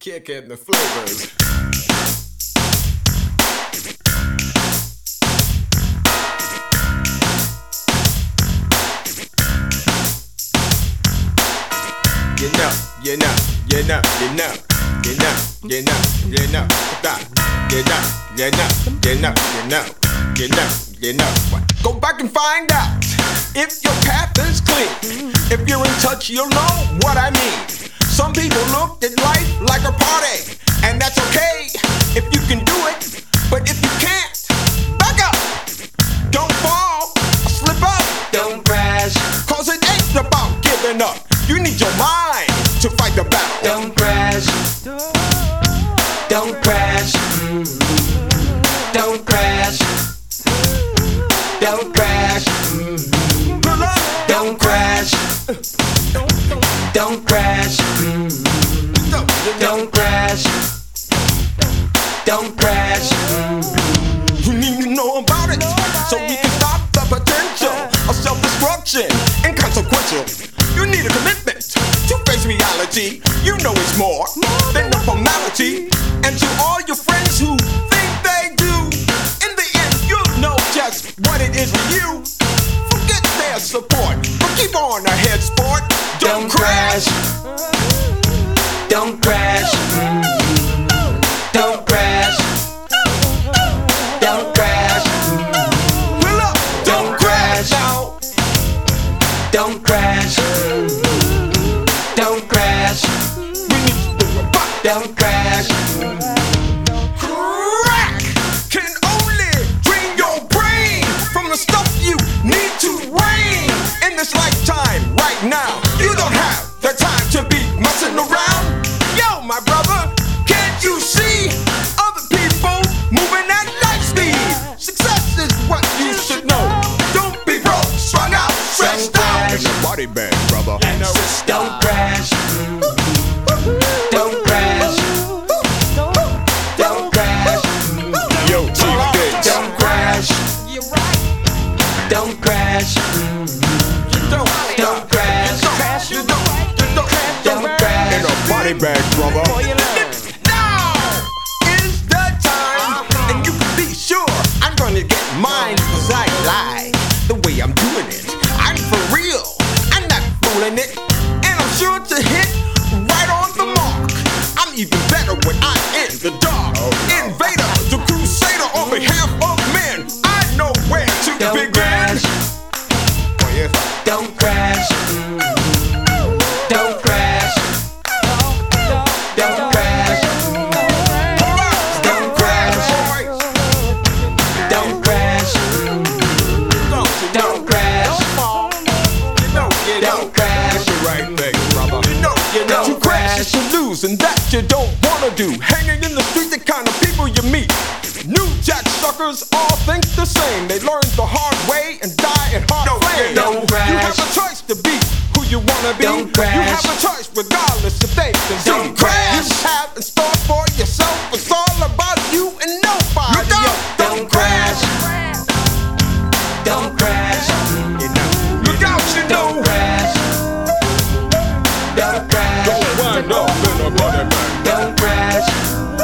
kick in the flavors. You know, you know, you know, you know, you know, you know, you know, stop. You know, you know, you know, you know, you know, you know. Go back and find out if your path is clean. If you're in touch, you'll know what I mean. Some people look at life like a party, and that's okay if you can do it. But if you can't, back up. Don't fall, slip up. Don't crash. Cause it ain't about giving up. You need your mind to fight the battle. Don't crash. Don't crash. Don't crash. Don't crash. Don't crash. Don't crash. Don't crash. Don't crash. You need to know about it so we can stop the potential of self-destruction and consequential. You need a commitment to face reality. You know it's more than a formality. And to all your friends who think they do, in the end you'll know just what it is for you. Forget their support, but keep on ahead, sport. Don't crash. Don't crash. Don't crash. Don't crash. Pull up. Don't crash now. Don't crash. Don't crash. We need to do a pop. Don't crash. Crack can only drain your brain from the stuff you need to reign in this lifetime right now. You don't have the time to be messing around. Yo, my brother, can't you see other people moving at light speed? Success is what you should know. Don't be broke, strung out, stressed out. In your body bag, brother. Don't crash. Don't crash. Don't crash. Yo, Chief Diggs. Don't crash. Don't crash. Don't crash. Don't crash. In a body bag, brother. Now is the time, and you can be sure I'm gonna get mine, cause I lie the way I'm doing it. I'm for real, I'm not fooling it, and I'm sure to hit right on the mark. I'm even better when I'm in the dark. Invader, the crusader on behalf of men. I know where to Don't begin. crash. Oh, yes. Don't crash. Don't crash. Don't crash. Don't crash. Don't crash. Don't crash. Don't crash. Right thing, brother. Don't You crash is to lose, and that you don't wanna do. Hanging in the street, the kind of people you meet. New jack suckers all think the same. They learn the hard way and die in hard flames. Don't crash. You have a choice to be who you wanna be. Don't crash. You have a choice regardless if they can see. Don't crash. You have in store for yourself. It's all about you and nobody else. Don't crash. Don't crash. Look out, you know. Don't crash. Don't crash. Don't wind up in a body bag. Don't crash.